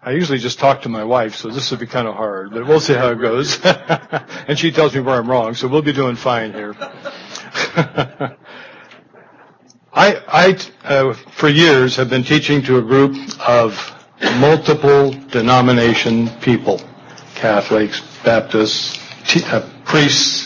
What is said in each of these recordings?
I usually just talk to my wife, so this will be kind of hard, but we'll see how it goes. And she tells me where I'm wrong, so we'll be doing fine here. I for years, have been teaching to a group of multiple denomination people, Catholics, Baptists, priests,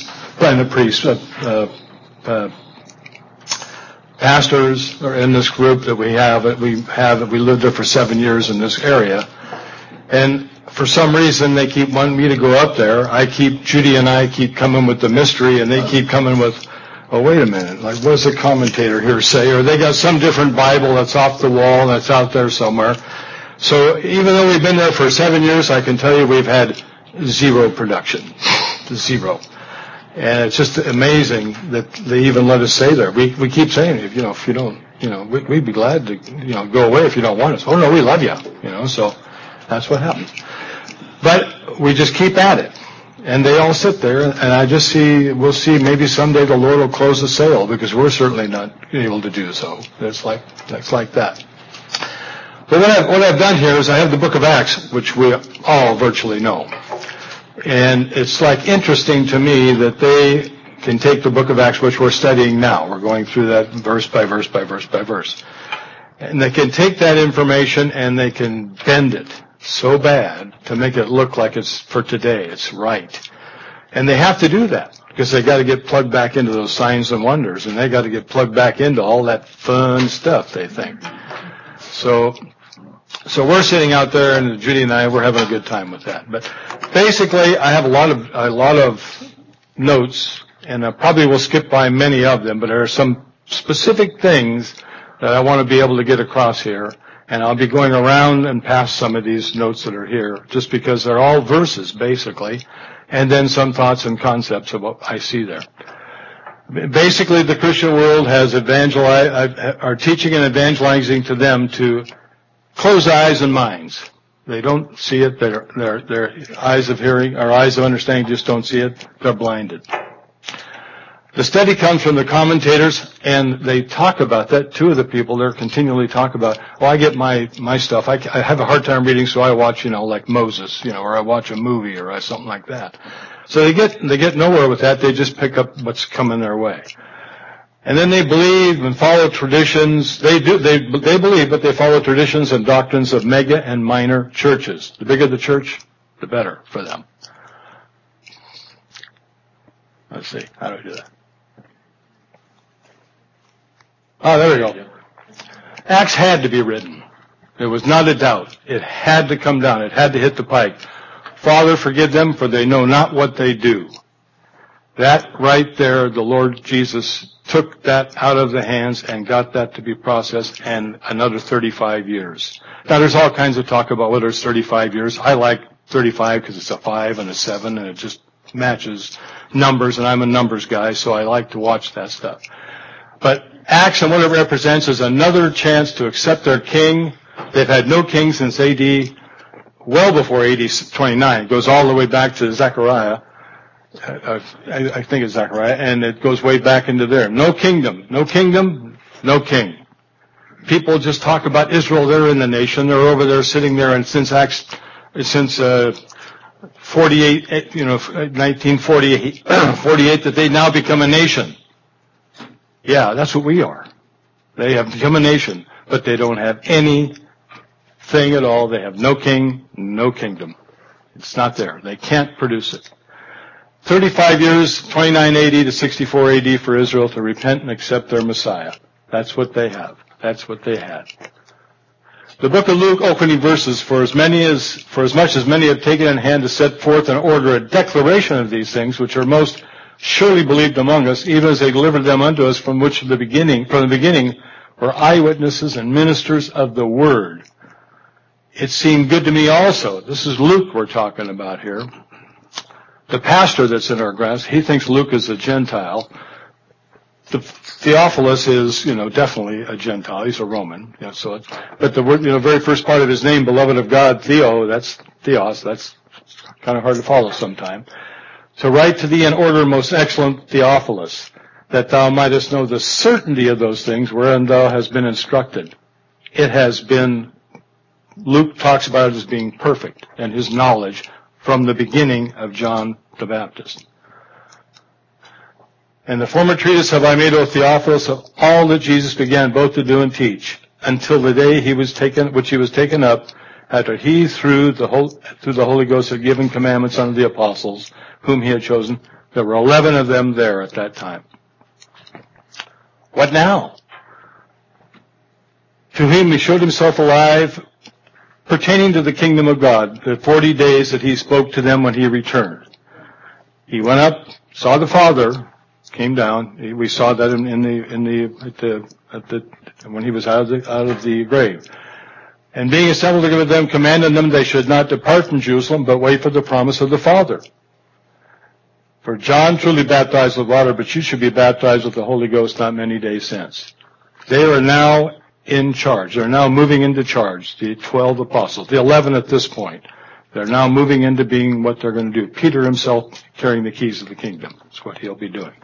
pastors are in this group that we have. We lived there for 7 years in this area. And for some reason, they keep wanting me to go up there. Judy and I keep coming with the mystery, and they keep coming with, oh, wait a minute, like, what does the commentator here say? Or they got some different Bible that's off the wall that's out there somewhere. So even though we've been there for 7 years, I can tell you we've had zero production. Zero. And it's just amazing that they even let us stay there. We keep saying, if you don't, we'd be glad to, go away if you don't want us. Oh, no, we love you, so that's what happens. But we just keep at it. And they all sit there, and we'll see maybe someday the Lord will close the sale, because we're certainly not able to do so. That's like that. But what I've done here is I have the book of Acts, which we all virtually know. And it's interesting to me that they can take the book of Acts, which we're studying now. We're going through that verse by verse by verse by verse. And they can take that information and they can bend it so bad to make it look like it's for today. It's right. And they have to do that because they got to get plugged back into those signs and wonders, and they got to get plugged back into all that fun stuff, they think. So we're sitting out there, and Judy and I, we're having a good time with that. But basically, I have a lot of notes, and I probably will skip by many of them, but there are some specific things that I want to be able to get across here, and I'll be going around and past some of these notes that are here, just because they're all verses, basically, and then some thoughts and concepts of what I see there. Basically, the Christian world has are teaching and evangelizing to them to close eyes and minds. They don't see it. Their eyes of hearing, or eyes of understanding just don't see it. They're blinded. The study comes from the commentators, and they talk about that. Two of the people there continually talk about, I get my stuff. I have a hard time reading, so I watch, like Moses, or I watch a movie or something like that. So they get nowhere with that. They just pick up what's coming their way. And then they believe and follow traditions. They believe, but they follow traditions and doctrines of mega and minor churches. The bigger the church, the better for them. Let's see. How do I do that? Oh, there we go. Acts had to be written. There was not a doubt. It had to come down. It had to hit the pike. Father, forgive them, for they know not what they do. That right there, the Lord Jesus took that out of the hands and got that to be processed, and another 35 years. Now, there's all kinds of talk about whether it's 35 years. I like 35 because it's a 5 and a 7, and it just matches numbers, and I'm a numbers guy, so I like to watch that stuff. But Acts and what it represents is another chance to accept their king. They've had no king since A.D., well before A.D. 29. It goes all the way back to Zechariah. I think it's Zechariah, and it goes way back into there. No kingdom, no king. People just talk about Israel. They're in the nation. They're over there sitting there, and since 48, 1948, 48, that they now become a nation. Yeah, that's what we are. They have become a nation, but they don't have anything at all. They have no king, no kingdom. It's not there. They can't produce it. 35 years, 29 AD to 64 AD for Israel to repent and accept their Messiah. That's what they have. That's what they had. The book of Luke, opening verses, for as much as many have taken in hand to set forth and order a declaration of these things, which are most surely believed among us, even as they delivered them unto us from the beginning were eyewitnesses and ministers of the word. It seemed good to me also. This is Luke we're talking about here. The pastor that's in our class, he thinks Luke is a Gentile. The Theophilus is, definitely a Gentile. He's a Roman. But the word, very first part of his name, beloved of God, that's Theos. That's kind of hard to follow sometime. To write to thee in order, most excellent Theophilus, that thou mightest know the certainty of those things wherein thou hast been instructed. It has been Luke talks about it as being perfect and his knowledge from the beginning of John the Baptist. And the former treatise have I made, O Theophilus, of all that Jesus began both to do and teach, until the day he was taken up, after he through the Holy Ghost had given commandments unto the apostles, whom he had chosen. There were 11 of them there at that time. What now? To whom he showed himself alive, pertaining to the kingdom of God, the 40 days that he spoke to them when he returned. He went up, saw the Father, came down. We saw that when he was out of the grave. And being assembled together with them, commanded them they should not depart from Jerusalem, but wait for the promise of the Father. For John truly baptized with water, but you should be baptized with the Holy Ghost not many days since. They are now in charge. They're now moving into charge, the 12 apostles, the 11 at this point. They're now moving into being what they're going to do. Peter himself carrying the keys of the kingdom. That's what he'll be doing.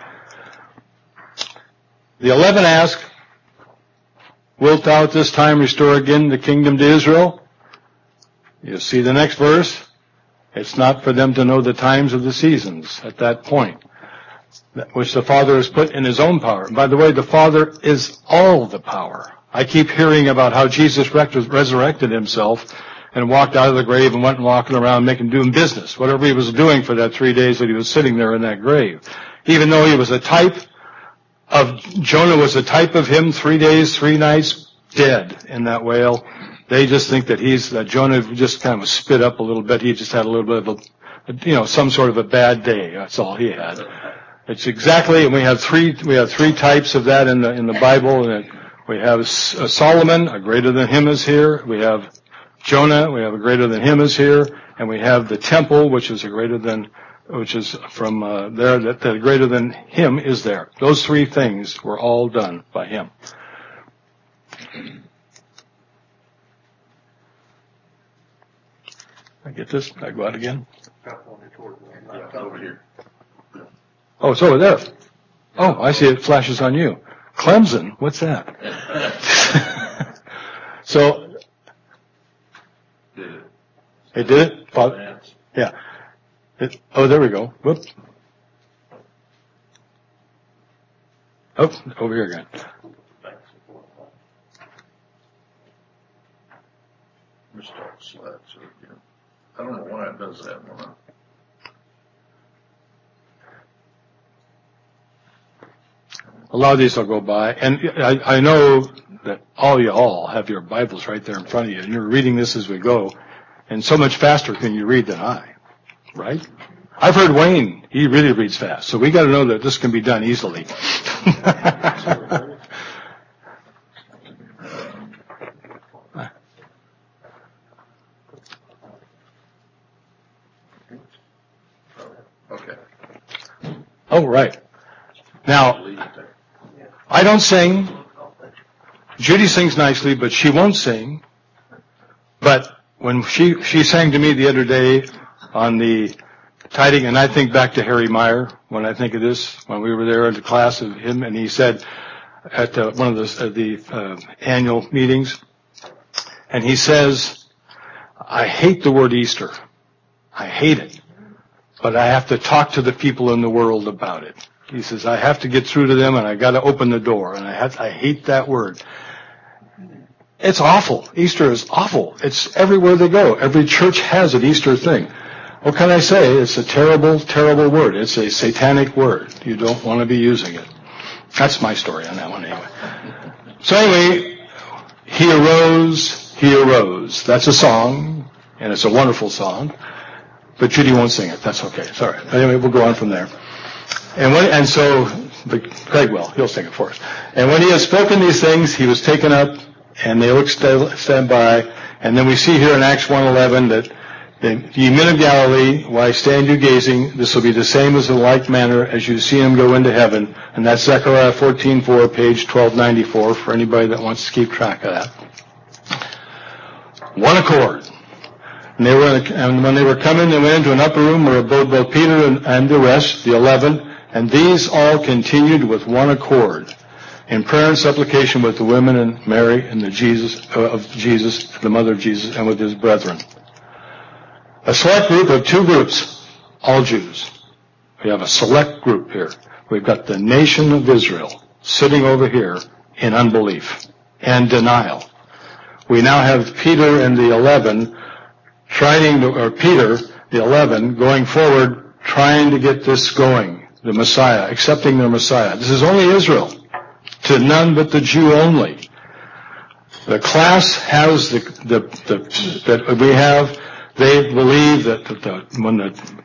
The 11 ask, wilt thou at this time restore again the kingdom to Israel? You see the next verse. It's not for them to know the times of the seasons at that point, which the Father has put in his own power. And by the way, the Father is all the power. I keep hearing about how Jesus resurrected himself and walked out of the grave and went and walking around doing business, whatever he was doing for that 3 days that he was sitting there in that grave. Even though he was a type of, Jonah was a type of him, 3 days, 3 nights, dead in that whale. They just think that Jonah just kind of spit up a little bit. He just had a little bit of some sort of a bad day. That's all he had. It's exactly, and we have three types of that in the Bible. And we have Solomon, a greater than him is here. We have Jonah, we have a greater than him is here. And we have the temple, which is from there, that the greater than him is there. Those 3 things were all done by him. I get this? I go out again? Over here. Oh, it's over there. Oh, I see it flashes on you. Clemson, what's that? So, it did it? Father? Yeah. There we go. Whoop. Oh, over here again. I don't know why it does that one. A lot of these will go by, and I know that all y'all have your Bibles right there in front of you, and you're reading this as we go, and so much faster can you read than I, right? I've heard Wayne, he really reads fast, so we got to know that this can be done easily. Okay. Oh, right. Now, I don't sing. Judy sings nicely, but she won't sing. But when she sang to me the other day on the tithing, and I think back to Harry Meyer when I think of this, when we were there in the class of him, and he said at one of the annual meetings, and he says, I hate the word Easter. I hate it. But I have to talk to the people in the world about it. He says, I have to get through to them, and I got to open the door, and I hate that word. It's awful. Easter is awful. It's everywhere they go. Every church has an Easter thing. What can I say? It's a terrible, terrible word. It's a satanic word. You don't want to be using it. That's my story on that one anyway. So anyway, he arose. That's a song, and it's a wonderful song. But Judy won't sing it. That's okay. Sorry. Anyway, we'll go on from there. But Craig will. He'll sing it for us. And when he had spoken these things, he was taken up, and they looked stand by. And then we see here in Acts 1:11 that ye men of Galilee, why stand you gazing? This will be the same as in like manner as you see him go into heaven. And that's Zechariah 14:4, page 1294, for anybody that wants to keep track of that. One accord. And when they were coming, they went into an upper room where abode both Peter and the rest, the 11, and these all continued with one accord, in prayer and supplication with the women and Mary and the the mother of Jesus, and with his brethren. A select group of two groups, all Jews. We have a select group here. We've got the nation of Israel sitting over here in unbelief and denial. We now have Peter and the 11 Peter, the 11, going forward, trying to get this going. The Messiah, accepting their Messiah. This is only Israel, to none but the Jew only. The class has that we have. They believe that when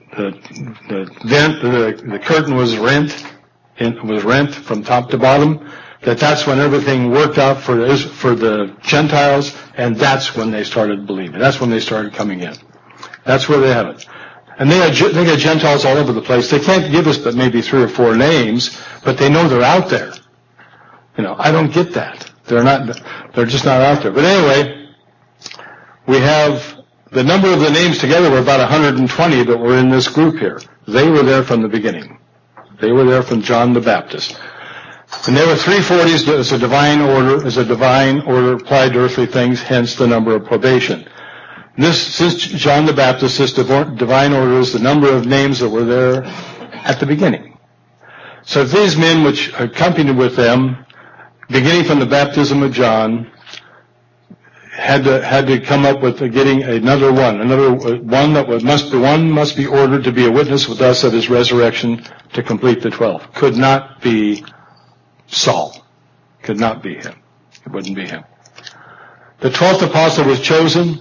the curtain was rent from top to bottom, that's when everything worked out for the Gentiles, and that's when they started believing. That's when they started coming in. That's where they have it. And they got Gentiles all over the place. They can't give us but maybe 3 or 4 names, but they know they're out there. I don't get that. They're just not out there. But anyway, we have the number of the names together were about 120 that were in this group here. They were there from the beginning. They were there from John the Baptist. And there were 340s as a divine order applied to earthly things, hence the number of probation. Since John the Baptist, this divine order is the number of names that were there at the beginning. So these men which accompanied with them, beginning from the baptism of John, had to come up with getting another one that must be ordered to be a witness with us of his resurrection to complete the 12. Could not be Saul. Could not be him. It wouldn't be him. The 12th apostle was chosen.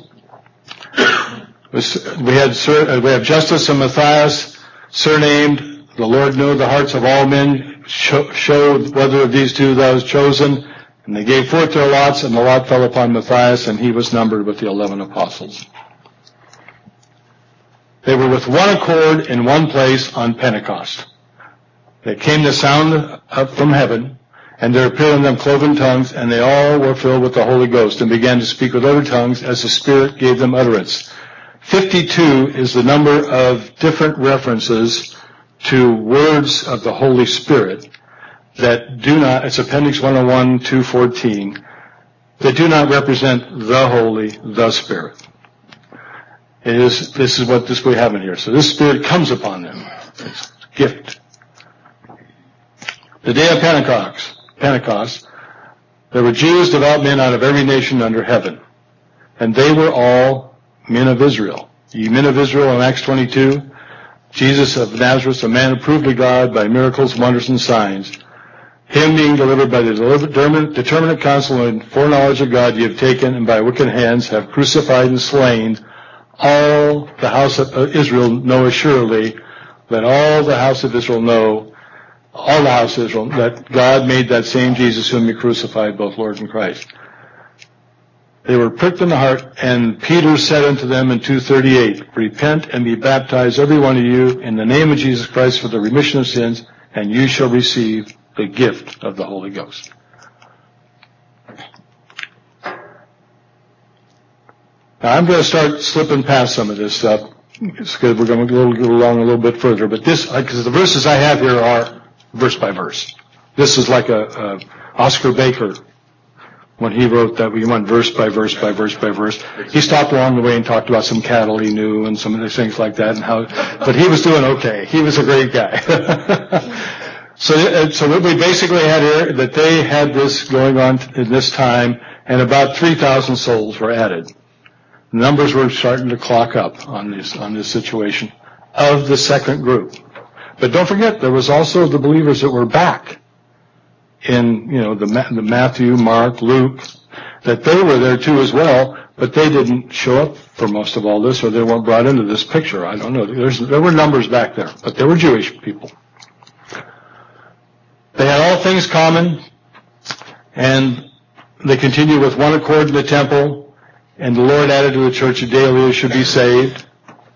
We have Justus and Matthias, surnamed, the Lord knew the hearts of all men, showed whether of these two thou was chosen, and they gave forth their lots, and the lot fell upon Matthias, and he was numbered with the 11 apostles. They were with one accord in one place on Pentecost. There came the sound up from heaven, and there appeared in them cloven tongues, and they all were filled with the Holy Ghost, and began to speak with other tongues as the Spirit gave them utterance. 52 is the number of different references to words of the Holy Spirit that do not, it's Appendix 101, 214, that do not represent the Holy, the Spirit. This is what we have in here. So this Spirit comes upon them. It's a gift. The day of Pentecost, there were Jews, devout men out of every nation under heaven. And they were all men of Israel. Ye men of Israel in Acts 22, Jesus of Nazareth, a man approved of God by miracles, wonders, and signs, him being delivered by the determinate counsel and foreknowledge of God, ye have taken, and by wicked hands have crucified and slain. All the house of Israel know assuredly, let all the house of Israel know, all the house of Israel, that God made that same Jesus whom he crucified, both Lord and Christ. They were pricked in the heart, and Peter said unto them in 2:38, repent and be baptized, every one of you, in the name of Jesus Christ for the remission of sins, and you shall receive the gift of the Holy Ghost. Now I'm going to start slipping past some of this stuff, because we're going to go along a little bit further, but because the verses I have here are verse by verse. This is like a Oscar Baker, when he wrote that we went verse by verse by verse by verse. He stopped along the way and talked about some cattle he knew and some of the things like that, but he was doing okay. He was a great guy. So what we basically had here, that they had this going on in this time, and about 3,000 souls were added. Numbers were starting to clock up on this situation of the second group. But don't forget, there was also the believers that were back in, the Matthew, Mark, Luke, that they were there too as well, but they didn't show up for most of all this, or they weren't brought into this picture. I don't know. There were numbers back there, but they were Jewish people. They had all things common, and they continued with one accord in the temple, and the Lord added to the church that daily should be saved.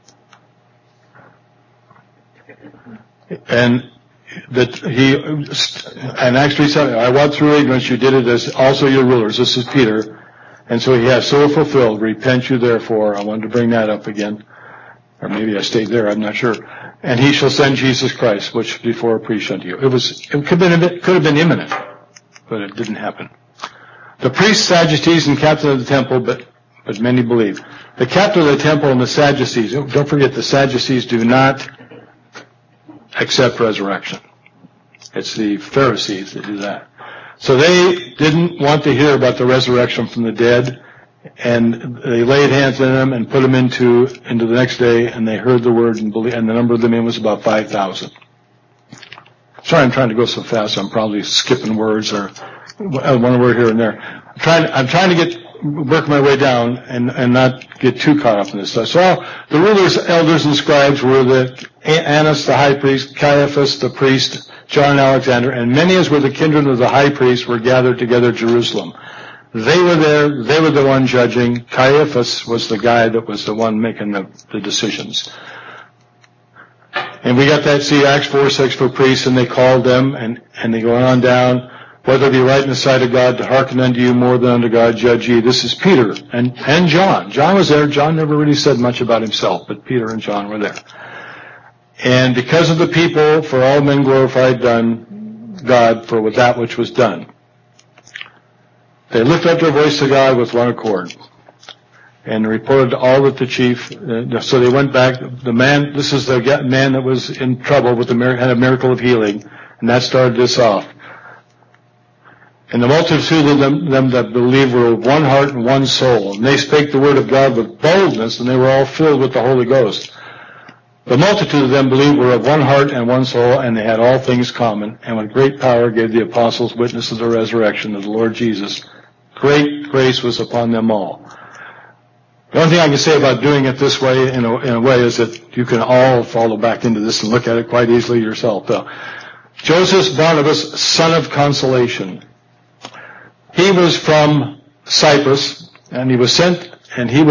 And that and actually said, I walked through ignorance, you did it as also your rulers. This is Peter. And so he has so fulfilled, repent you therefore. I wanted to bring that up again. Or maybe I stayed there, I'm not sure. And he shall send Jesus Christ, which before preached unto you. It could have been imminent. but it didn't happen. The priests, Sadducees, and captain of the temple, but many believe. The captain of the temple and the Sadducees, don't forget the Sadducees do not accept resurrection. It's the Pharisees that do that. So they didn't want to hear about the resurrection from the dead, and they laid hands on them and put them into the next day, and they heard the word and believed, and the number of them in was about 5,000. Sorry, I'm trying to go so fast. I'm probably skipping words or one word here and there. I'm trying to work my way down and not get too caught up in this stuff. So the rulers, elders, and scribes were Annas the high priest, Caiaphas the priest, John and Alexander, and many as were the kindred of the high priest were gathered together at Jerusalem. They were there. They were the one judging. Caiaphas was the guy that was the one making the decisions. And we got that, see, Acts 4:6 for priests, and they called them, and they go on down, whether it be right in the sight of God to hearken unto you more than unto God, judge ye. This is Peter and John. John was there. John never really said much about himself, but Peter and John were there. And because of the people, for all men glorified God for that which was done. They lifted up their voice to God with one accord and reported all that the chief, so they went back, this is the man that was in trouble with had a miracle of healing, and that started this off. And the multitude of them that believed were of one heart and one soul, and they spake the word of God with boldness, and they were all filled with the Holy Ghost. The multitude of them believed were of one heart and one soul, and they had all things common, and with great power gave the apostles witness of the resurrection of the Lord Jesus. Great grace was upon them all. The only thing I can say about doing it this way, in a way, is that you can all follow back into this and look at it quite easily yourself, though. Joseph Barnabas, son of consolation. He was from Cyprus, and he was sent, and he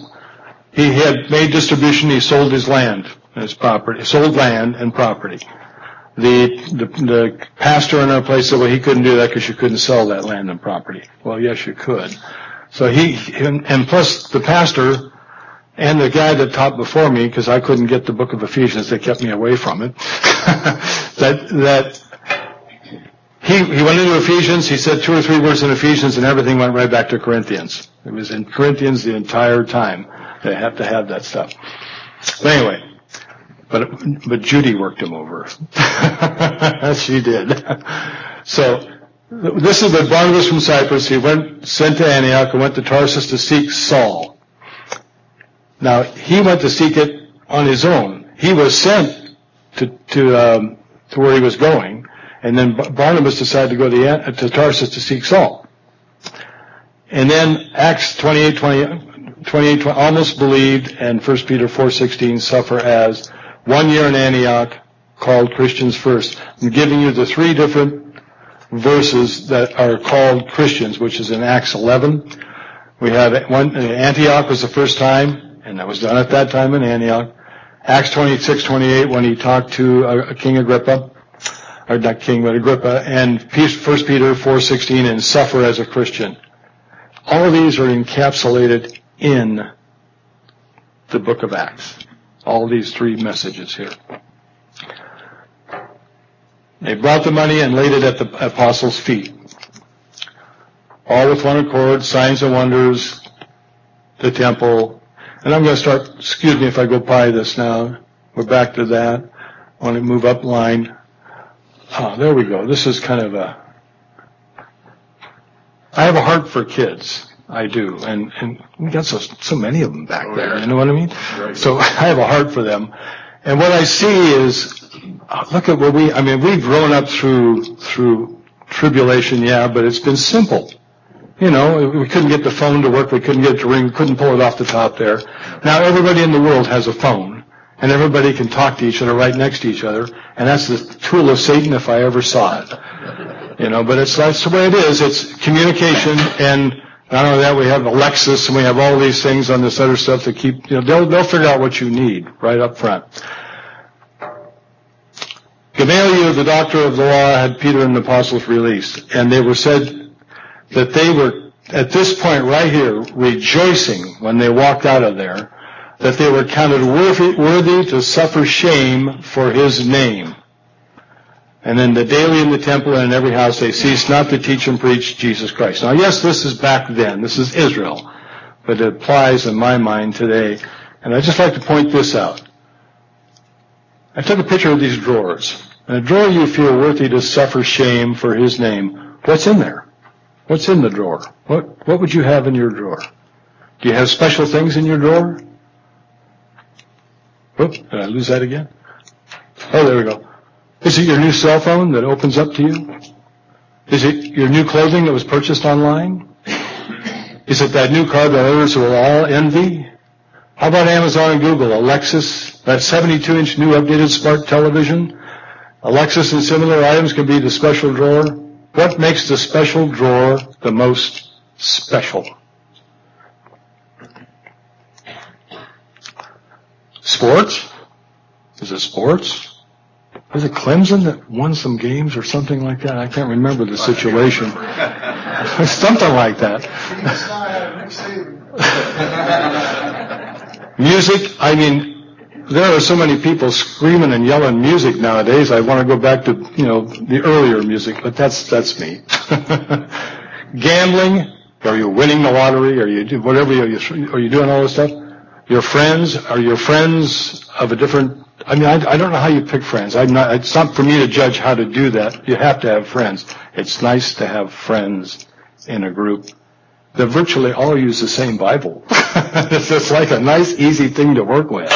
had made distribution. He sold his land and his property, sold land and property. The pastor in our place said, well, he couldn't do that because you couldn't sell that land and property. Well, yes, you could. So and plus the pastor and the guy that taught before me, because I couldn't get the book of Ephesians, they kept me away from it, he went into Ephesians, he said 2 or 3 words in Ephesians, and everything went right back to Corinthians. It was in Corinthians the entire time. They have to have that stuff. But anyway, but Judy worked him over. She did. So, this is the Barnabas from Cyprus. He sent to Antioch and went to Tarsus to seek Saul. Now, he went to seek it on his own. He was sent to where he was going, and then Barnabas decided to go to Tarsus to seek Saul. And then Acts 28, almost believed, and 1 Peter 4:16 suffer as 1 year in Antioch, called Christians first. I'm giving you the 3 different verses that are called Christians, which is in Acts 11. We have Antioch was the first time, and that was done at that time in Antioch. Acts 26:28, when he talked to King Agrippa, or not King, but Agrippa, and 1 Peter 4:16, and suffer as a Christian. All of these are encapsulated in the book of Acts. All these 3 messages here. They brought the money and laid it at the apostles' feet. All with one accord, signs and wonders, the temple. And I'm going to start, excuse me if I go by this now. We're back to that. I want to move up line. Oh, there we go. This is kind of I have a heart for kids. I do. And we got so many of them back there. You know what I mean? Right. So I have a heart for them. And what I see is, look at what we've grown up through tribulation, yeah, but it's been simple. You know, we couldn't get the phone to work, we couldn't get it to ring, we couldn't pull it off the top there. Now everybody in the world has a phone, and everybody can talk to each other right next to each other, and that's the tool of Satan if I ever saw it. You know, but that's the way it is. It's communication, and not only that, we have Alexis, and we have all these things on this other stuff that keep, they'll figure out what you need right up front. Gamaliel, the doctor of the law, had Peter and the apostles released, and they were said that they were, at this point right here, rejoicing when they walked out of there, that they were counted worthy to suffer shame for his name. And then the daily in the temple and in every house they cease not to teach and preach Jesus Christ. Now, yes, this is back then. This is Israel. But it applies in my mind today. And I'd just like to point this out. I took a picture of these drawers. In a drawer you feel worthy to suffer shame for his name. What's in there? What's in the drawer? What would you have in your drawer? Do you have special things in your drawer? Whoop, did I lose that again? Oh, there we go. Is it your new cell phone that opens up to you? Is it your new clothing that was purchased online? Is it that new car that others will all envy? How about Amazon and Google, Alexis, that 72-inch new updated smart television? Alexis and similar items can be the special drawer. What makes the special drawer the most special? Sports? Is it sports? Was it Clemson that won some games or something like that? I can't remember the situation. Something like that. Music, I mean, there are so many people screaming and yelling music nowadays. I want to go back to, the earlier music, but that's me. Gambling, are you winning the lottery? Are you doing all this stuff? Your friends, are your friends of a different, I don't know how you pick friends. It's not for me to judge how to do that. You have to have friends. It's nice to have friends in a group that virtually all use the same Bible. It's just like a nice, easy thing to work with.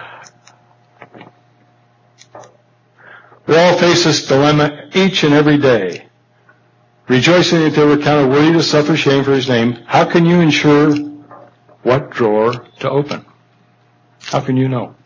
We all face this dilemma each and every day. Rejoicing that they were counted worthy to suffer shame for his name, how can you ensure what drawer to open? How can you know?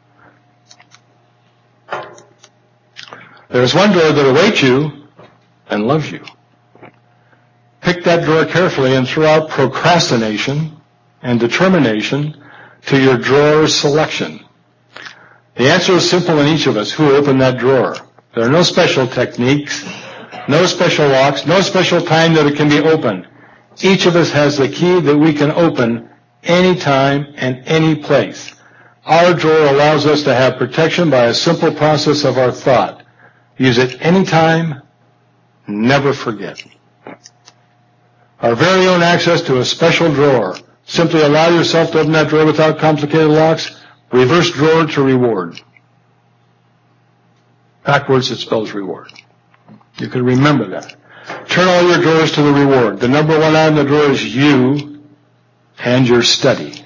There's one drawer that awaits you and loves you. Pick that drawer carefully and throw out procrastination and determination to your drawer selection. The answer is simple in each of us who opened that drawer. There are no special techniques, no special locks, no special time that it can be opened. Each of us has the key that we can open any time and any place. Our drawer allows us to have protection by a simple process of our thought. Use it anytime, never forget. Our very own access to a special drawer. Simply allow yourself to open that drawer without complicated locks. Reverse drawer to reward. Backwards it spells reward. You can remember that. Turn all your drawers to the reward. The number one item in the drawer is you and your study.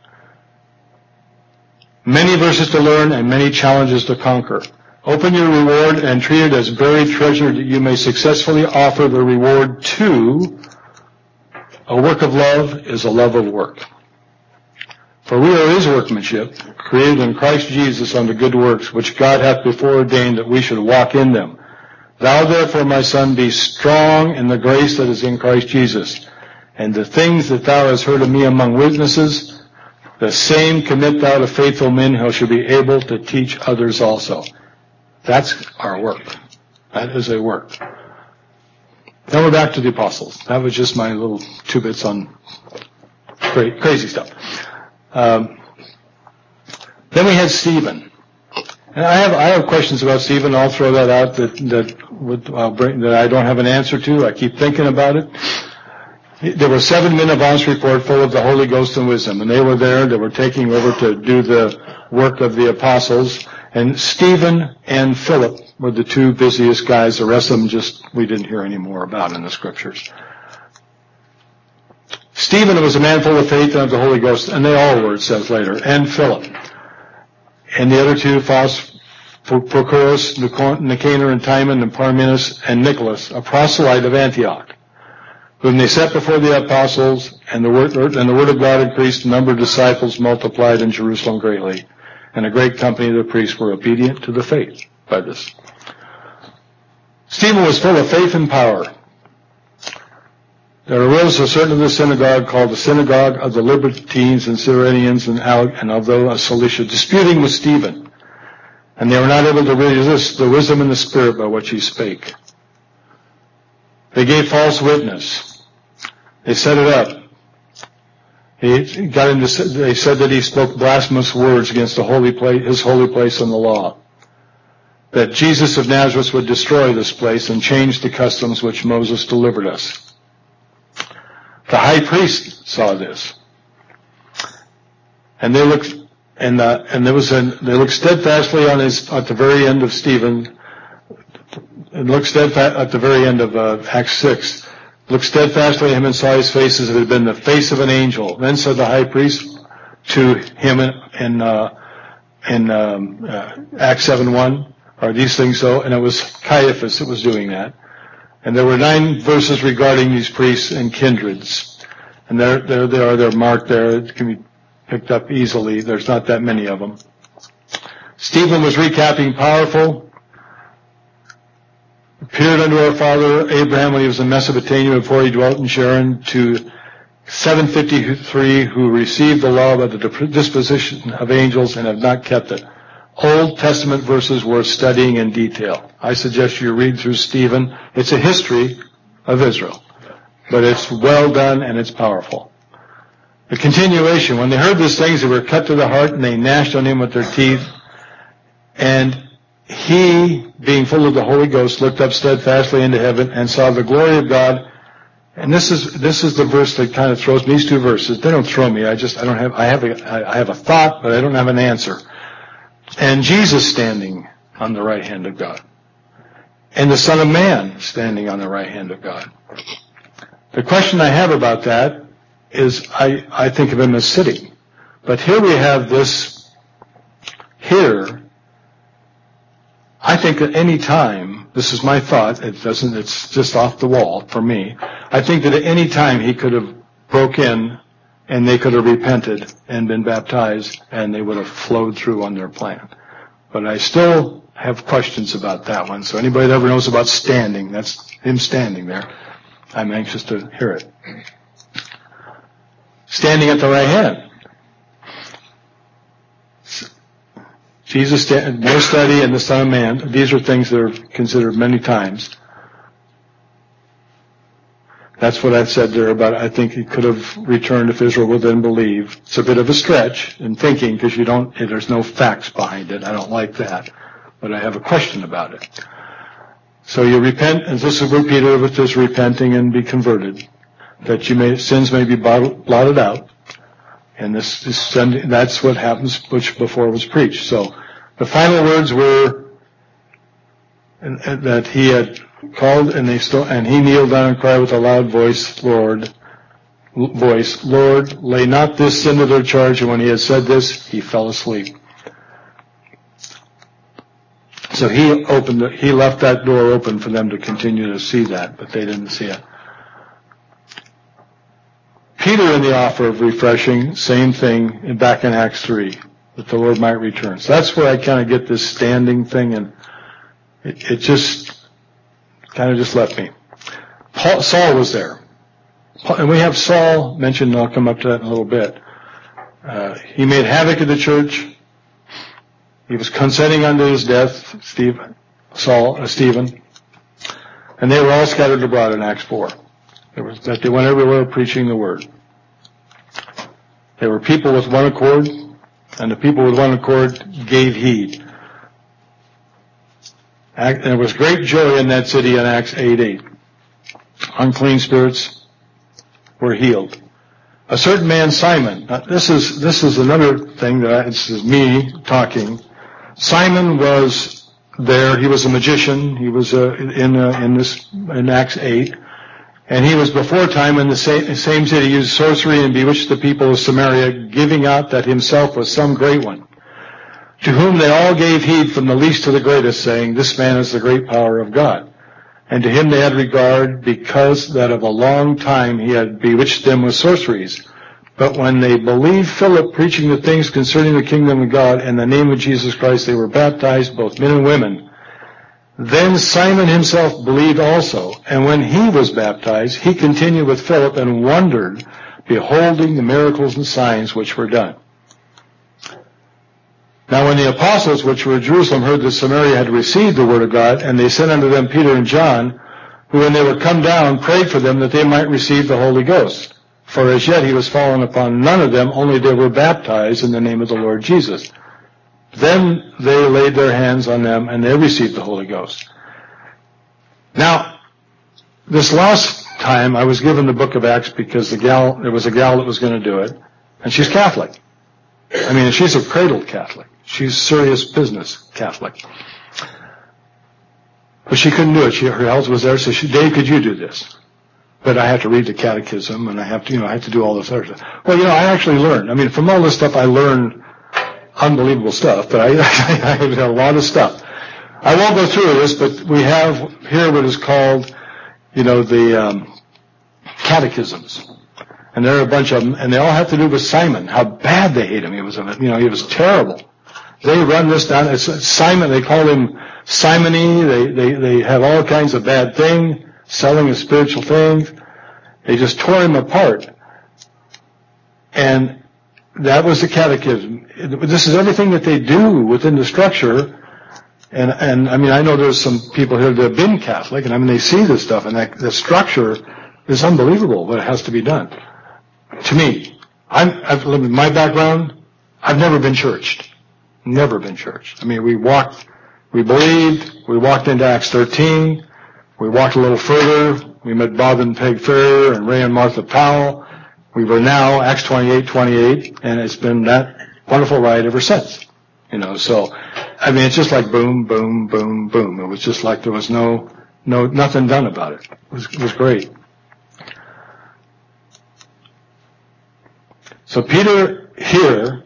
Many verses to learn and many challenges to conquer. Open your reward and treat it as buried treasure that you may successfully offer the reward to. A work of love is a love of work. For we are his workmanship, created in Christ Jesus unto good works, which God hath before ordained that we should walk in them. Thou therefore, my son, be strong in the grace that is in Christ Jesus. And the things that thou hast heard of me among witnesses, the same commit thou to faithful men who shall be able to teach others also. That's our work. That is a work. Now we're back to the apostles. That was just my little 2 bits on crazy stuff. Then we had Stephen. And I have questions about Stephen. I'll throw that out that I don't have an answer to. I keep thinking about it. There were 7 men of honest report full of the Holy Ghost and wisdom, and they were there. They were taking over to do the work of the apostles. And Stephen and Philip were the 2 busiest guys. The rest of them we didn't hear any more about in the scriptures. Stephen was a man full of faith and of the Holy Ghost, and they all were, it says later, and Philip. And the other 2, Prochorus, Nicanor, and Timon, and Parmenas, and Nicholas, a proselyte of Antioch, whom they set before the apostles, and the word of God increased, the number of disciples multiplied in Jerusalem greatly. And a great company of the priests were obedient to the faith by this. Stephen was full of faith and power. There arose a certain of the synagogue called the Synagogue of the Libertines and Cyrenians and of the Cilicia, disputing with Stephen. And they were not able to resist the wisdom and the spirit by which he spake. They gave false witness. They set it up. They said that he spoke blasphemous words against his holy place and the law. that Jesus of Nazareth would destroy this place and change the customs which Moses delivered us. The high priest saw this, and they looked, they looked steadfastly on at the very end of Stephen. And looked steadfast at the very end of Acts 6. Looked steadfastly at him and saw his face as if it had been the face of an angel. Then said the high priest to him in Acts 7:1, "Are these things so?" And it was Caiaphas that was doing that. And there were 9 verses regarding these priests and kindreds. And they're marked there. It can be picked up easily. There's not that many of them. Stephen was recapping powerful. Appeared unto our father Abraham when he was in Mesopotamia before he dwelt in Sharon, to 753 who received the law by the disposition of angels and have not kept it. Old Testament verses worth studying in detail. I suggest you read through Stephen. It's a history of Israel, but it's well done and it's powerful. The continuation, when they heard these things, they were cut to the heart and they gnashed on him with their teeth. And he, being full of the Holy Ghost, looked up steadfastly into heaven and saw the glory of God. And this is the verse that kind of throws me. These 2 verses, they don't throw me. I have a thought, but I don't have an answer. And Jesus standing on the right hand of God. And the Son of Man standing on the right hand of God. The question I have about that is I think of him as sitting. But here we have this here. I think at any time, this is my thought, it's just off the wall for me. I think that at any time he could have broke in and they could have repented and been baptized and they would have flowed through on their plan. But I still have questions about that one. So anybody that ever knows about standing, that's him standing there. I'm anxious to hear it. Standing at the right hand. Jesus, more study, and the Son of Man. These are things that are considered many times. That's what I've said there about, I think he could have returned if Israel would then believe. It's a bit of a stretch in thinking because there's no facts behind it. I don't like that. But I have a question about it. So you repent, and this is repeated with this repenting and be converted, that sins may be blotted out. And that's what happens, which before was preached. So the final words were that he had called, and he kneeled down and cried with a loud voice, Lord, lay not this sin to their charge. And when he had said this, he fell asleep. So he left that door open for them to continue to see that, but they didn't see it. Peter in the offer of refreshing, same thing back in Acts 3, that the Lord might return. So that's where I kind of get this standing thing, and it just kind of just left me. Saul was there. And we have Saul mentioned, and I'll come up to that in a little bit. He made havoc of the church. He was consenting unto his death, Stephen. And they were all scattered abroad in Acts 4. They went everywhere preaching the word. There were people with one accord, and the people with one accord gave heed. And there was great joy in that city in Acts 8:8. Unclean spirits were healed. A certain man, Simon. Now, this is another thing this is me talking. Simon was there. He was a magician. He was in Acts 8. And he was before time in the same city, used sorcery and bewitched the people of Samaria, giving out that himself was some great one, to whom they all gave heed from the least to the greatest, saying, this man is the great power of God. And to him they had regard, because that of a long time he had bewitched them with sorceries. But when they believed Philip preaching the things concerning the kingdom of God and the name of Jesus Christ, they were baptized, both men and women. Then Simon himself believed also, and when he was baptized, he continued with Philip and wondered, beholding the miracles and signs which were done. Now when the apostles which were at Jerusalem heard that Samaria had received the word of God, and they sent unto them Peter and John, who when they were come down prayed for them that they might receive the Holy Ghost. For as yet he was fallen upon none of them, only they were baptized in the name of the Lord Jesus. Then they laid their hands on them and they received the Holy Ghost. Now, this last time I was given the book of Acts because there was a gal that was going to do it, and she's Catholic. I mean, she's a cradled Catholic. She's serious business Catholic. But she couldn't do it. Her health was there, so Dave, could you do this? But I had to read the catechism, and I have to do all this other stuff. Well, I actually learned. I mean, from all this stuff, I learned unbelievable stuff, but I had a lot of stuff. I won't go through this, but we have here what is called, the catechisms. And there are a bunch of them, and they all have to do with Simon, how bad they hate him. He was terrible. They run this down. It's Simon, they call him simony. They have all kinds of bad things, selling of spiritual things. They just tore him apart. And that was the catechism. This is everything that they do within the structure. And I mean, I know there's some people here that have been Catholic, and I mean, they see this stuff, and the structure is unbelievable, but it has to be done. To me, I've lived in my background, I've never been churched. Never been churched. I mean, we believed, we walked into Acts 13, we walked a little further, we met Bob and Peg Ferrier and Ray and Martha Powell. We were now Acts 28, and it's been that wonderful ride ever since. So, I mean, it's just like boom, boom, boom, boom. It was just like there was nothing done about it. It was great. So Peter here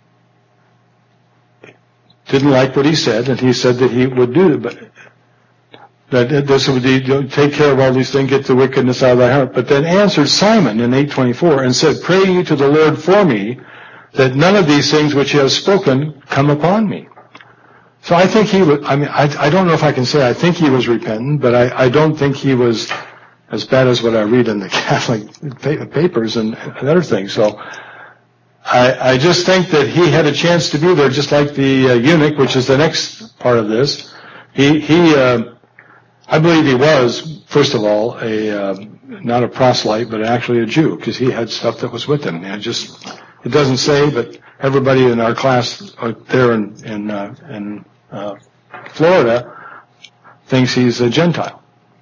didn't like what he said, and he said that he would do it, but that this would take care of all these things, get the wickedness out of thy heart. But then answered Simon in 8:24 and said, Pray ye to the Lord for me, that none of these things which he has spoken come upon me. So I think I don't know if I can say I think he was repentant, but I don't think he was as bad as what I read in the Catholic papers and other things. So I just think that he had a chance to be there, just like the eunuch, which is the next part of this. I believe he was, first of all, not a proselyte, but actually a Jew, because he had stuff that was with him. It doesn't say, but everybody in our class there in Florida thinks he's a Gentile.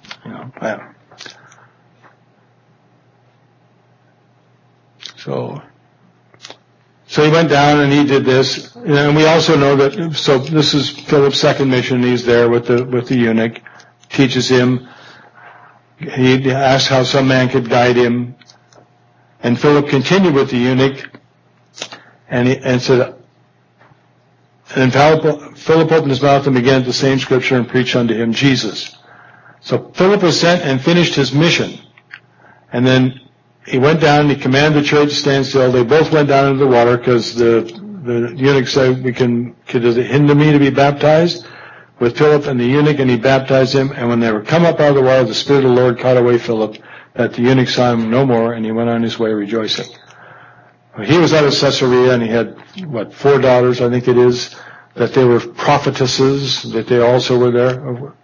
So he went down and he did this, and we also know that. So this is Philip's second mission. He's there with the eunuch, teaches him. He asked how some man could guide him, and Philip continued with the eunuch, and said, and Philip opened his mouth and began the same scripture and preached unto him Jesus. So Philip was sent and finished his mission, and then he went down and he commanded the church to stand still. They both went down into the water because the eunuch said, does it hinder me to be baptized? With Philip and the eunuch, and he baptized him. And when they were come up out of the water, the Spirit of the Lord caught away Philip, that the eunuch saw him no more, and he went on his way rejoicing. He was out of Caesarea, and he had, 4 daughters, I think it is, that they were prophetesses, that they also were there.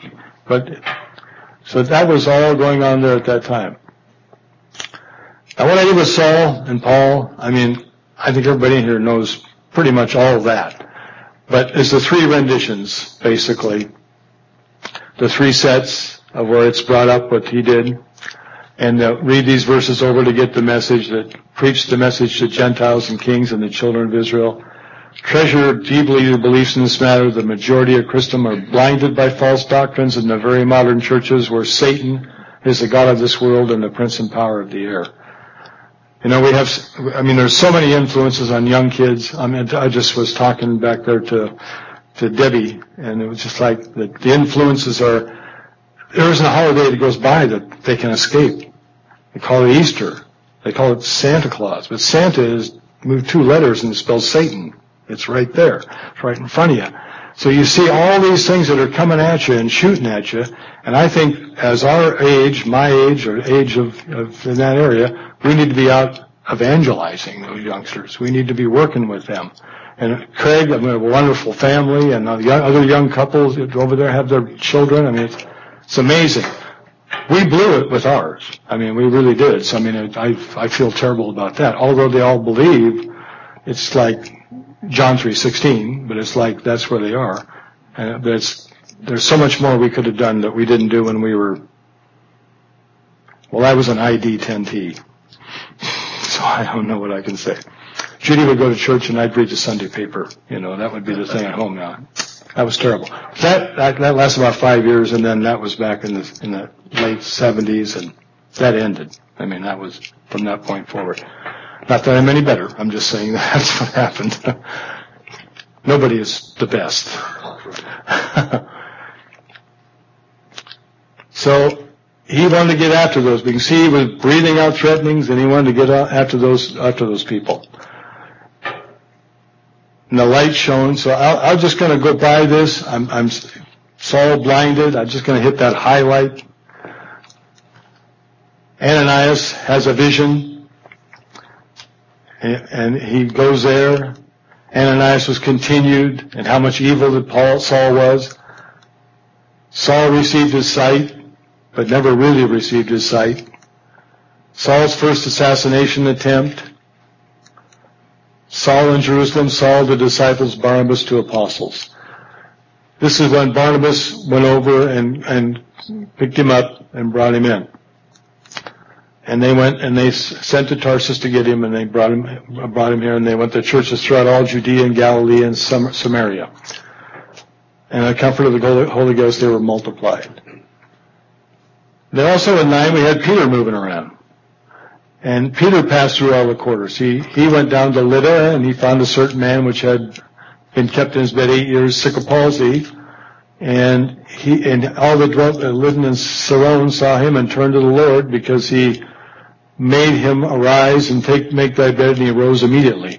So that was all going on there at that time. Now, what I did with Saul and Paul, I mean, I think everybody in here knows pretty much all of that. But it's the 3 renditions, basically. The 3 sets of where it's brought up what he did. And read these verses over to get the message, that preach the message to Gentiles and kings and the children of Israel. Treasure deeply your beliefs in this matter. The majority of Christendom are blinded by false doctrines in the very modern churches where Satan is the god of this world and the prince and power of the air. There's so many influences on young kids. I just was talking back there to Debbie, and it was just like the influences are, there isn't a holiday that goes by that they can escape. They call it Easter. They call it Santa Claus. But Santa is moved 2 letters and it spells Satan. It's right there. It's right in front of you. So you see all these things that are coming at you and shooting at you. And I think as our age, my age, or age of in that area, we need to be out evangelizing those youngsters. We need to be working with them. And Craig, we have a wonderful family, and other young couples over there have their children. I mean, it's amazing. We blew it with ours. I mean, we really did. So, I mean, I feel terrible about that. Although they all believe, it's like, John 3:16, but it's like that's where they are. There's so much more we could have done that we didn't do when we were. Well, I was an ID 10T, so I don't know what I can say. Judy would go to church and I'd read the Sunday paper. That would be the thing at home now. That was terrible. That lasted about 5 years, and then that was back in the late 70s, and that ended. I mean, that was from that point forward. Not that I'm any better. I'm just saying that's what happened. Nobody is the best. So he wanted to get after those. We can see he was breathing out threatenings, and he wanted to get after those people. And the light shone. So I'm just going to go by this. I'm Saul blinded. I'm just going to hit that highlight. Ananias has a vision, and he goes there. Ananias was continued, and how much evil that Saul was. Saul received his sight, but never really received his sight. Saul's first assassination attempt. Saul in Jerusalem, Saul the disciples, Barnabas to apostles. This is when Barnabas went over and picked him up and brought him in. And they went and they sent to Tarsus to get him, and they brought him here, and they went to churches throughout all Judea and Galilee and Samaria. And the comfort of the Holy Ghost, they were multiplied. Then also at 9, we had Peter moving around. And Peter passed through all the quarters. He went down to Lydda, and he found a certain man which had been kept in his bed 8 years, sick of palsy. And all the Lydda and Saron saw him and turned to the Lord, because he made him arise and make thy bed, and he arose immediately.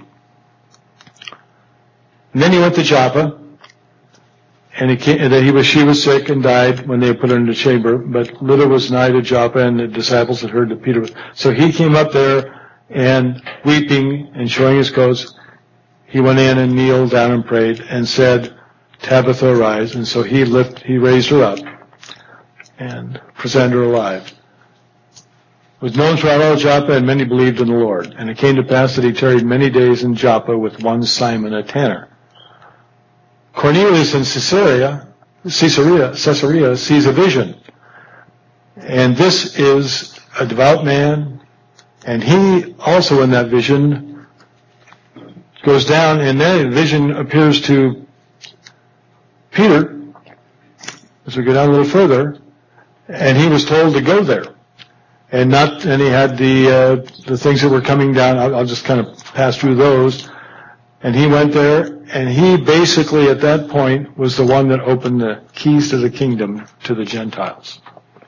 And then he went to Joppa, and she was sick and died when they put her in the chamber, but Lydda was nigh to Joppa, and the disciples had heard that Peter was. So he came up there, and weeping and showing his coats, he went in and kneeled down and prayed and said, Tabitha, arise. And so he raised her up and presented her alive. It was known throughout all Joppa, and many believed in the Lord. And it came to pass that he tarried many days in Joppa with one Simon, a tanner. Cornelius in Caesarea sees a vision. And this is a devout man, and he also in that vision goes down, and then the vision appears to Peter as we go down a little further, and he was told to go there. And he had the things that were coming down. I'll just kind of pass through those. And he went there, and he basically at that point was the one that opened the keys to the kingdom to the Gentiles.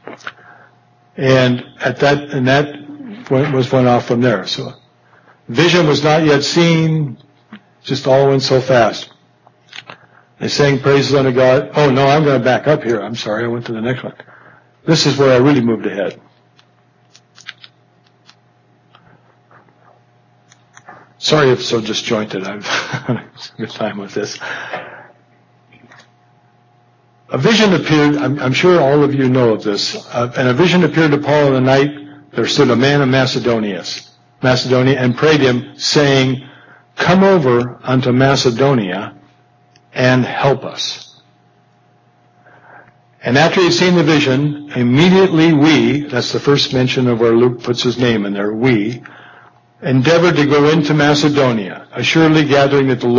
And that went off from there. So vision was not yet seen, just all went so fast. They sang praises unto God. Oh no, I'm going to back up here. I'm sorry, I went to the next one. This is where I really moved ahead. Sorry if so disjointed. I've had a good time with this. A vision appeared, I'm sure all of you know of this, and a vision appeared to Paul in the night. There stood a man of Macedonia, and prayed him, saying, Come over unto Macedonia and help us. And after he'd seen the vision, immediately we, that's the first mention of where Luke puts his name in there, we, endeavored to go into Macedonia, assuredly gathering, they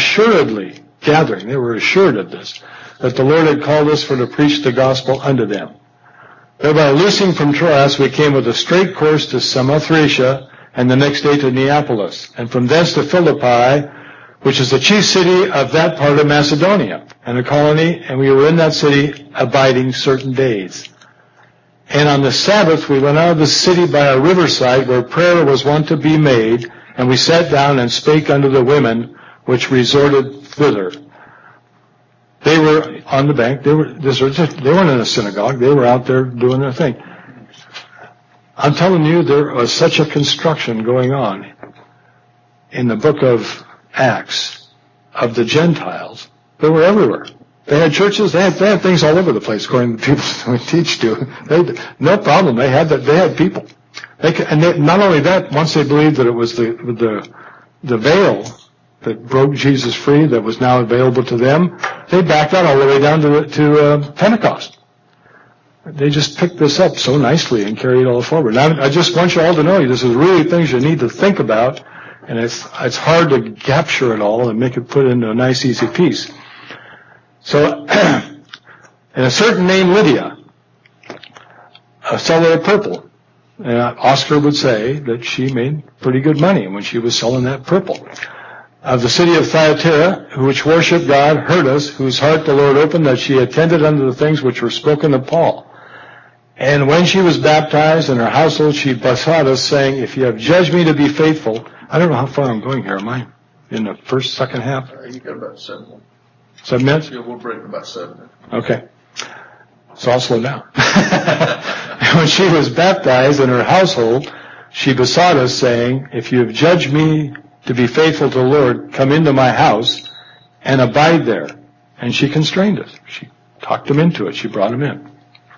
were assured of this, that the Lord had called us for to preach the gospel unto them. Thereby loosing from Troas, we came with a straight course to Samothracia, and the next day to Neapolis, and from thence to Philippi, which is the chief city of that part of Macedonia, and a colony, and we were in that city abiding certain days. And on the Sabbath we went out of the city by a riverside where prayer was wont to be made, and we sat down and spake unto the women which resorted thither. They were on the bank. They weren't in a synagogue. They were out there doing their thing. I'm telling you, there was such a construction going on in the book of Acts of the Gentiles. They were everywhere. They had churches. They had things all over the place, according to the people we teach to. No problem. They had people. Not only that, once they believed that it was the veil that broke Jesus free, that was now available to them, they backed out all the way down to Pentecost. They just picked this up so nicely and carried it all forward. Now, I just want you all to know this is really things you need to think about, and it's hard to capture it all and make it put into a nice, easy piece. So, and a certain named Lydia, a seller of purple, and Oscar would say that she made pretty good money when she was selling that purple. Of the city of Thyatira, which worshipped God, heard us, whose heart the Lord opened, that she attended unto the things which were spoken of Paul. And when she was baptized in her household, she besought us, saying, if you have judged me to be faithful. I don't know how far I'm going here. Am I in the second half? You got about 7. 7 minutes? Yeah, we'll break about 7. Okay. So I'll slow down. And when she was baptized in her household, she besought us, saying, if you have judged me to be faithful to the Lord, come into my house and abide there. And she constrained us. She talked him into it. She brought him in.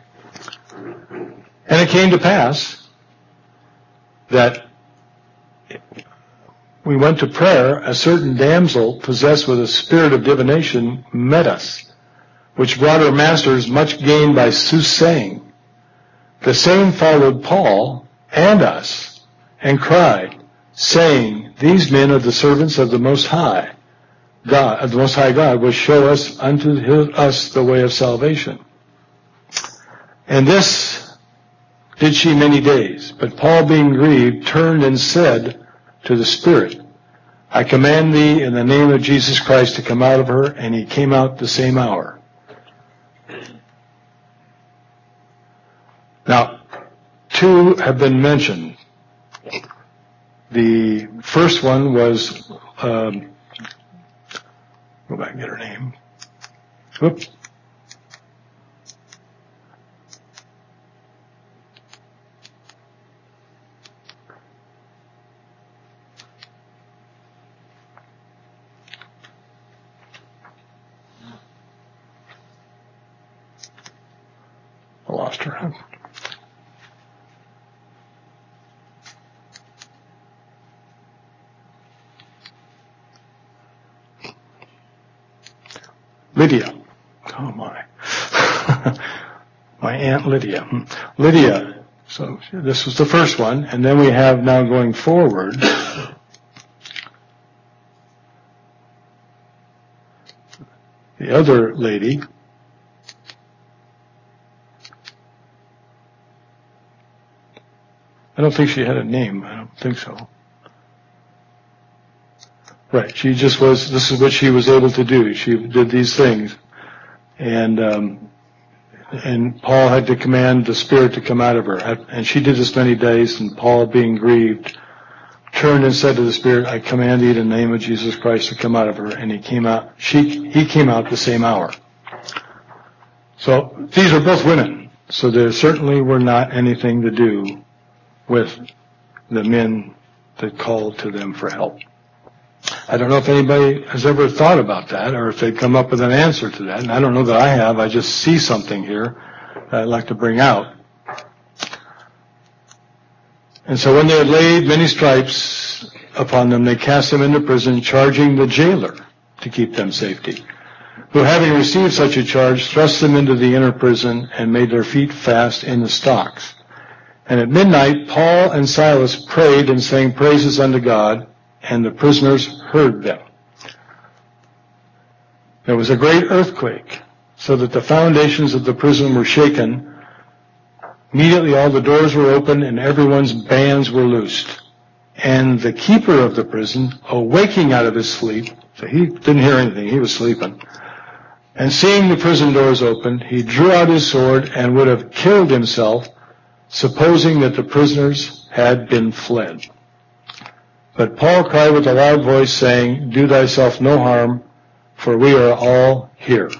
And it came to pass that we went to prayer. A certain damsel possessed with a spirit of divination met us, which brought her masters much gain by soothsaying. The same followed Paul and us and cried, saying, these men are the servants of the Most High God, of the Most High God, which show us unto us the way of salvation. And this did she many days. But Paul, being grieved, turned and said to the Spirit, I command thee in the name of Jesus Christ to come out of her. And he came out the same hour. Now, 2 have been mentioned. The first one was, go back and get her name. Whoops. I lost her. Lydia. Oh my. My Aunt Lydia. Lydia. So this was the first one. And then we have now going forward. The other lady. I don't think she had a name. I don't think so. Right. She just was, this is what she was able to do. She did these things. And Paul had to command the Spirit to come out of her. And she did this many days, and Paul, being grieved, turned and said to the Spirit, I command thee in the name of Jesus Christ to come out of her. And he came out, he came out the same hour. So these are both women. So there certainly were not anything to do with the men that called to them for help. I don't know if anybody has ever thought about that or if they'd come up with an answer to that. And I don't know that I have. I just see something here that I'd like to bring out. And so when they had laid many stripes upon them, they cast them into prison, charging the jailer to keep them safety, who, having received such a charge, thrust them into the inner prison and made their feet fast in the stocks. And at midnight, Paul and Silas prayed and sang praises unto God, and the prisoners heard them. There was a great earthquake, so that the foundations of the prison were shaken. Immediately all the doors were opened, and everyone's bands were loosed. And the keeper of the prison, awaking out of his sleep, so he didn't hear anything, he was sleeping, and seeing the prison doors open, he drew out his sword and would have killed himself, supposing that the prisoners had been fled. But Paul cried with a loud voice, saying, do thyself no harm, for we are all here.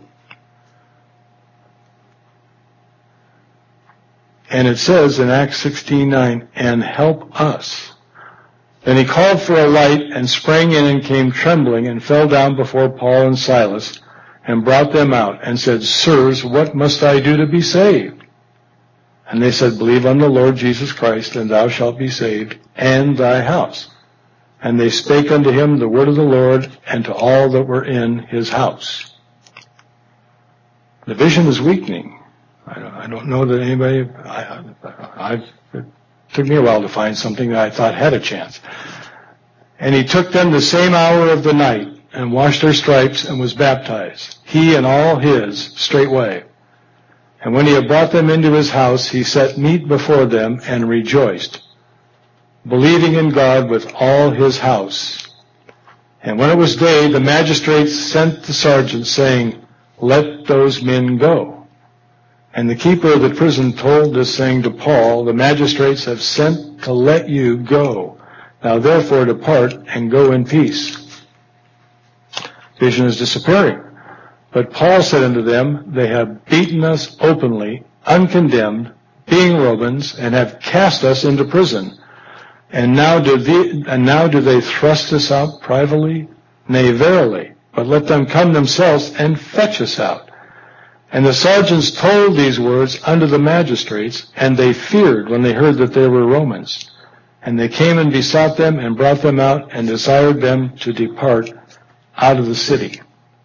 And it says in Acts 16:9, and help us. Then he called for a light and sprang in and came trembling and fell down before Paul and Silas and brought them out and said, sirs, what must I do to be saved? And they said, believe on the Lord Jesus Christ, and thou shalt be saved, and thy house. And they spake unto him the word of the Lord, and to all that were in his house. The vision is weakening. I don't know that anybody, it took me a while to find something that I thought had a chance. And he took them the same hour of the night, and washed their stripes, and was baptized, he and all his, straightway. And when he had brought them into his house, he set meat before them, and rejoiced, believing in God with all his house. And when it was day, the magistrates sent the sergeants, saying, Let those men go. And the keeper of the prison told this saying to Paul, The magistrates have sent to let you go. Now therefore depart, and go in peace. Vision is disappearing. But Paul said unto them, They have beaten us openly, uncondemned, being Romans, and have cast us into prison. And now do they thrust us out privately? Nay, verily, but let them come themselves and fetch us out. And the sergeants told these words unto the magistrates, and they feared when they heard that they were Romans. And they came and besought them, and brought them out, and desired them to depart out of the city.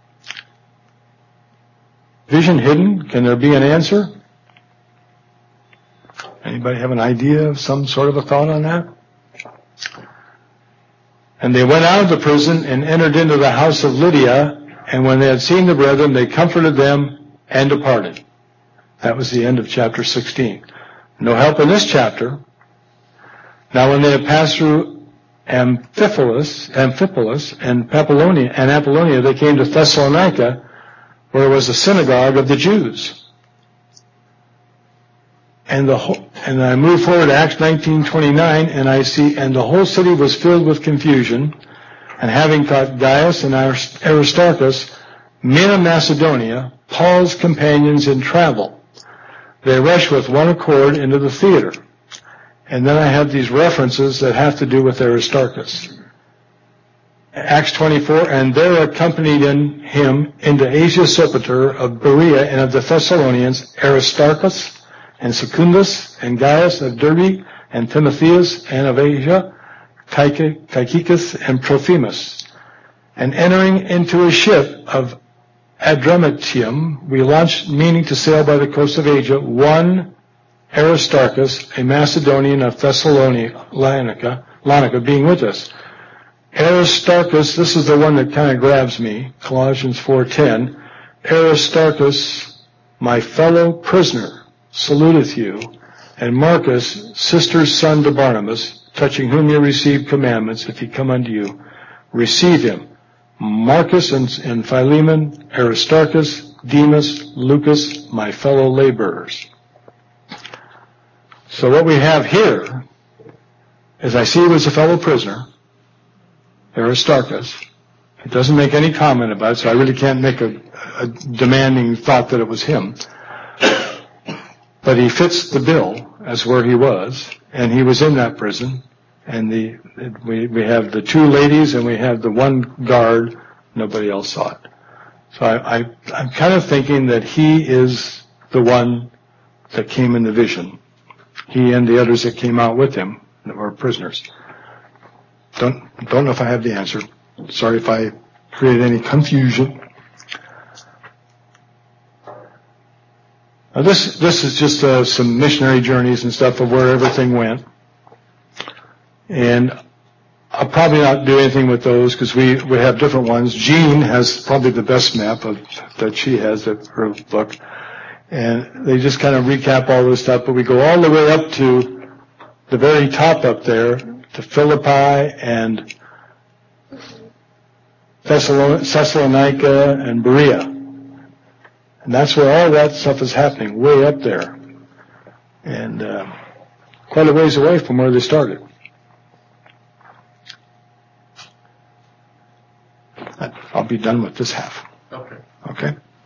Vision hidden? Can there be an answer? Anybody have an idea of some sort of a thought on that? And they went out of the prison and entered into the house of Lydia, and when they had seen the brethren, they comforted them and departed. That was the end of chapter 16. No help in this chapter. Now when they had passed through Amphipolis and Apollonia, they came to Thessalonica, where was a synagogue of the Jews. And I move forward to Acts 19:29, and I see, and the whole city was filled with confusion, and having caught Gaius and Aristarchus, men of Macedonia, Paul's companions in travel, they rushed with one accord into the theater. And then I have these references that have to do with Aristarchus. Acts 24, and there accompanied him into Asia Sopater of Berea and of the Thessalonians, Aristarchus and Secundus and Gaius of Derbe and Timotheus and of Asia, Tychicus and Trophimus. And entering into a ship of Adramyttium, we launched, meaning to sail by the coast of Asia, one Aristarchus, a Macedonian of Thessalonica, being with us. Aristarchus, this is the one that kind of grabs me, Colossians 4:10. Aristarchus, my fellow prisoner, saluteth you, and Marcus, sister's son to Barnabas, touching whom you received commandments, if he come unto you, receive him. Marcus and Philemon, Aristarchus, Demas, Lucas, my fellow laborers. So what we have here is I see he was a fellow prisoner, Aristarchus. It doesn't make any comment about it, so I really can't make a demanding thought that it was him. But he fits the bill as where he was, and he was in that prison. And we have the two ladies and we have the one guard. Nobody else saw it. So I'm kind of thinking that he is the one that came in the vision. He and the others that came out with him that were prisoners. Don't know if I have the answer. Sorry if I create any confusion. Now this is just some missionary journeys and stuff of where everything went. And I'll probably not do anything with those because we have different ones. Jean has probably the best map that she has at her book. And they just kind of recap all this stuff, but we go all the way up to the very top up there to Philippi and Thessalonica and Berea. And that's where all that stuff is happening, way up there. And quite a ways away from where they started. I'll be done with this half.